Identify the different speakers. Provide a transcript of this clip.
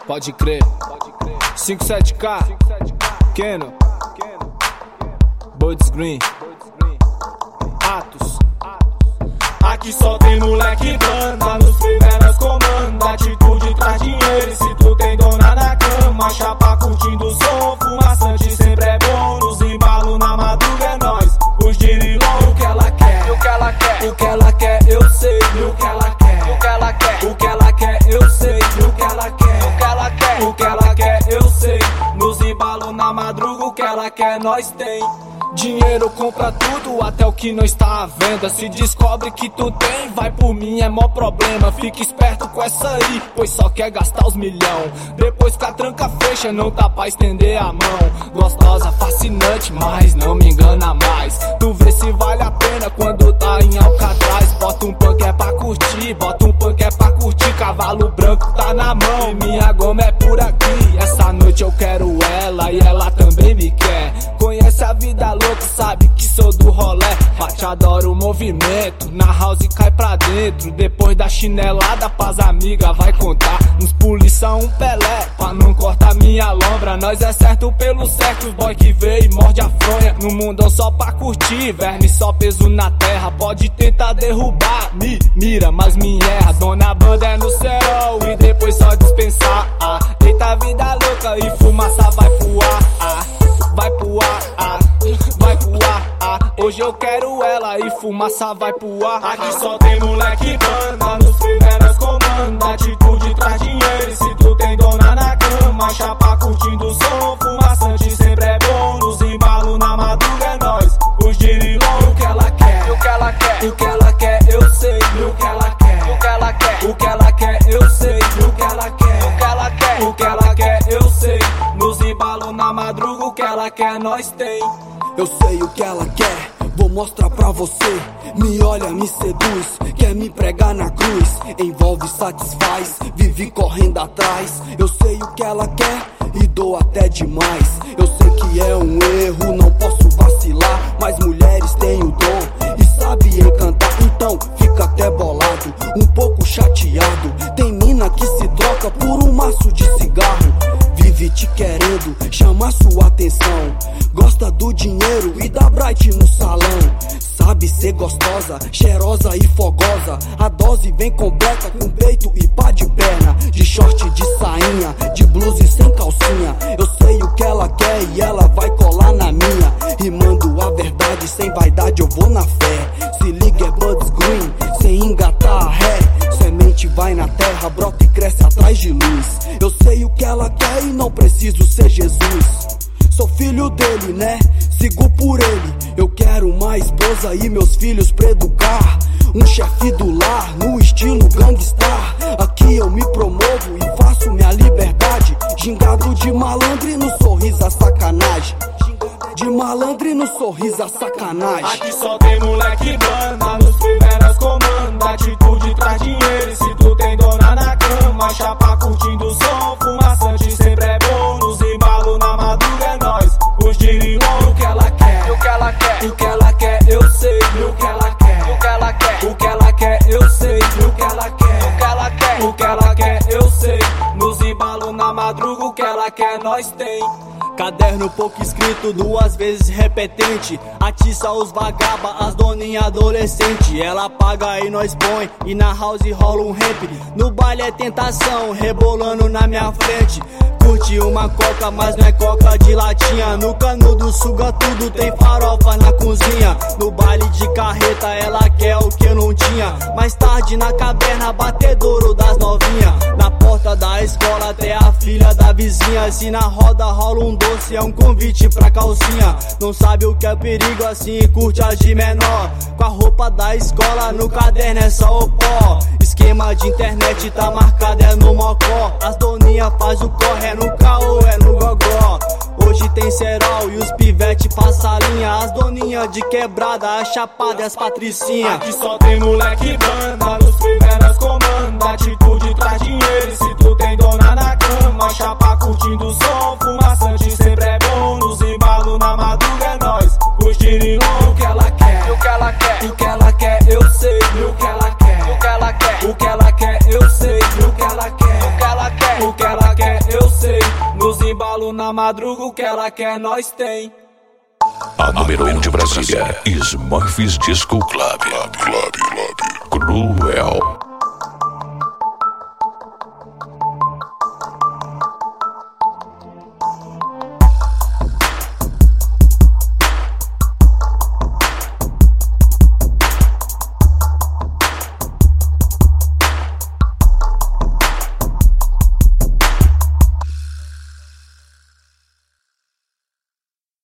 Speaker 1: Pode crer. 57K, Keno, Buds Green, Atos.
Speaker 2: Aqui só tem moleque banda, nos primeras comanda, atitude traz dinheiro. E se tu tem dona na cama, chapa curtindo o som, fumaçante sempre é bom. Nos embalo na madruga é nóis, os dirilão. O que ela quer, o que ela quer, o que ela quer, eu sei. E o que ela quer, o que ela quer, o que ela quer, eu sei. E o que ela quer, o que ela quer, o que ela quer, eu sei. Nos embalo na madruga, o que ela quer, nós tem.
Speaker 1: Dinheiro compra tudo, até o que não está à venda. Se descobre que tu tem, vai por mim, é mó problema. Fica esperto com essa aí, pois só quer gastar os milhão. Depois que a tranca fecha, não tá pra estender a mão. Gostosa, fascinante, mas não me engana mais. Tu vê se vale a pena quando tá em Alcatraz. Bota um punk é pra curtir, bota um punk é pra curtir. Cavalo branco tá na mão, minha goma é por aqui. Essa noite eu quero ela e ela também me quer. Conhece a vida louca, sabe que sou do rolê. Bate, adoro o movimento, na house cai pra dentro. Depois da chinelada pras amigas vai contar. Uns polícia, um Pelé, pra não cortar minha lombra. Nós é certo pelo certo, os boy que vê e morde a fronha. No mundão só pra curtir, verme só peso na terra. Pode tentar derrubar, me mira, mas me erra. Dona banda é no céu e depois só dispensar. Eita vida louca e fumaça vai pro ar. Vai pro ar, vai pro ar. Hoje eu quero ela e fumaça vai pro ar.
Speaker 2: Aqui só tem moleque banda, nos primeiras comanda, atitude traz dinheiro. E se tu tem dona na cama, chapa curtindo o som, fumaçante sempre é bom. Nos embalo na madruga é nóis, os dirilão. O que ela quer, o que ela quer, o que ela quer, eu sei. E o que ela quer, o que ela quer, o que ela quer, eu sei. E o que ela quer, o que ela quer, o que ela quer, eu sei. Nos embalo na madruga, o que ela quer, nós tem.
Speaker 3: Eu sei o que ela quer, vou mostrar pra você. Me olha, me seduz, quer me pregar na cruz. Envolve, satisfaz, vive correndo atrás. Eu sei o que ela quer e dou até demais. Eu sei que é um erro, não posso vacilar. Mas mulheres têm o dom e sabe encantar. Então fica até bolado, um pouco chateado. Tem mina que se troca por um maço de cigarro. Vive te querendo, chama sua atenção. Gosta do dinheiro e da Bright no salão. Sabe ser gostosa, cheirosa e fogosa. A dose vem completa com peito e pá de perna. De short, de sainha, de blusa e sem calcinha. Eu sei o que ela quer e ela vai colar na minha. Rimando a verdade, sem vaidade eu vou na fé. Se liga é Buds Green, sem engatar a ré. Semente vai na terra, brota e cresce atrás de luz. Eu sei o que ela quer e não preciso ser Jesus. Sou filho dele, né? Sigo por ele. Eu quero uma esposa e meus filhos pra educar. Um chefe do lar, no estilo gangstar. Aqui eu me promovo e faço minha liberdade. Gingado de malandro e no sorriso a sacanagem. De malandro e no sorriso a sacanagem.
Speaker 2: Aqui só tem moleque banda, nos primeiras comanda, atitude traz dinheiro. E se tu tem dona na cama, chapa curtindo o som, fumaçante sempre é bom. Nos embalo na madruga é nóis, os dirilão. O que ela quer, o que ela quer, o que ela quer, eu sei. E o que ela quer, o que ela quer, o que ela quer, eu sei. E o que ela quer, o que ela quer, o que ela quer, eu sei. Nos embalo na madruga, o que ela quer, nós tem.
Speaker 4: Caderno pouco escrito, duas vezes repetente. Atiça os vagaba, as doninha adolescente. Ela paga e nós põe, e na house rola um rap. No baile é tentação, rebolando na minha frente. Curte uma coca, mas não é coca de latinha. No canudo suga tudo, tem farofa na cozinha. No baile de carreta ela quer o que eu não tinha. Mais tarde na caverna, batedouro das novinha. Na porta da escola até a filha da vizinha. Se na roda rola um doce, é um convite pra calcinha. Não sabe o que é perigo assim, curte as de menor. Com a roupa da escola, no caderno é só o pó. Esquema de internet tá marcado, é no mocó. As doninha faz o corre, é no caô, é no gogó. Hoje tem cerol e os pivete passa a linha. As doninha de quebrada, a chapada e as patricinha.
Speaker 2: Aqui só tem moleque banda, nos primeiras comanda, atitude traz dinheiro. E se tu tem dona na cama, chapa curtindo o som, fumaçante sempre é bom. Nos embalo na madruga é nóis, os dirilão. O que ela quer, o que ela quer, o que ela quer, eu sei. E o que ela quer, o que ela quer, o que ela quer, eu sei. E o que ela quer, o que ela quer, o que ela quer,
Speaker 1: quando na madruga o que ela quer nós tem.
Speaker 5: A número 1 de Brasília, Smurfs Disco Club. Cruel.